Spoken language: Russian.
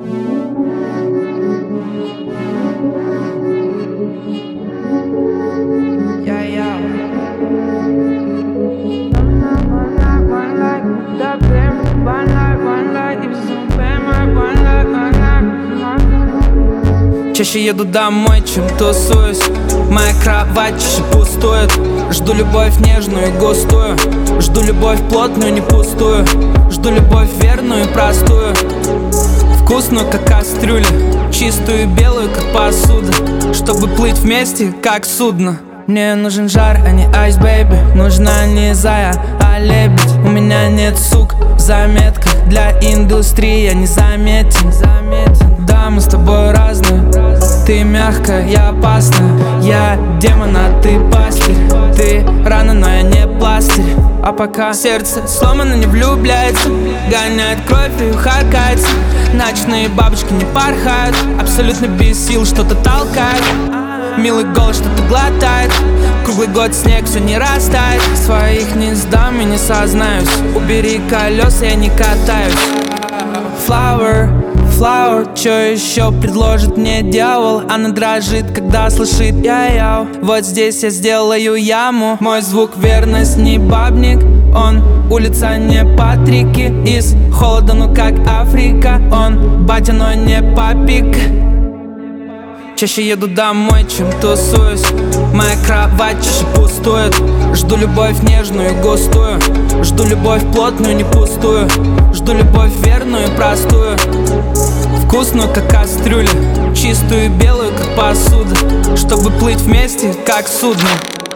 Чаще еду домой, чем тусуюсь. Моя кровать чаще пустует. Жду любовь нежную и густую. Жду любовь плотную, не пустую. Жду любовь верную и простую. Вкусную, как кастрюля. Чистую и белую, как посуда. Чтобы плыть вместе, как судно. Мне нужен жар, а не айс, бэйби. Нужна не зая, а лебедь. У меня нет сук в заметках. Для индустрии я незаметен. Да, мы с тобой разные. Ты мягкая, я опасная. Я демон, а ты пастырь. Ты рана, но я не пластырь. А пока сердце сломано, не влюбляется. Гоняет кровь и харкается. Ночные бабочки не порхают. Абсолютно без сил что-то толкает. Милый голос что-то глотает. Круглый год снег все не растает. Своих не сдам и не сознаюсь. Убери колеса, я не катаюсь. Flower, flower, чё еще предложит мне дьявол? Она дрожит, когда слышит я-яу. Вот здесь я сделаю яму. Мой звук верность не бабник. Он улица не Патрики. Из холода, ну как Африка. Он батя, но не папик. Чаще еду домой, чем тусуюсь. Моя кровать чаще пустует. Жду любовь нежную и густую. Жду любовь плотную, не пустую. Жду любовь верную и простую. Вкусную, как кастрюля. Чистую и белую, как посуда. Чтобы плыть вместе, как судно.